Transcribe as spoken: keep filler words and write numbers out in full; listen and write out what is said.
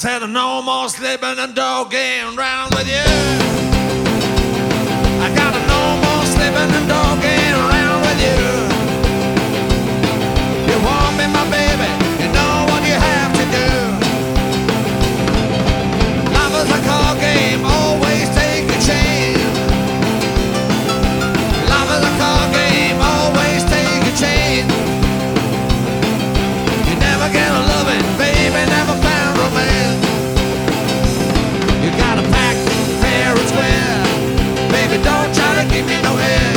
said no more slipping and dogging around with you. I got a no more slipping and dogging around with you. You want me, my baby, you know what you have to do. Love is a card game, always take a chance. Love is a card game, always take a chance. You never get a loving, baby, never found romance. You gotta pack fair and square, baby, don't try to give me no air.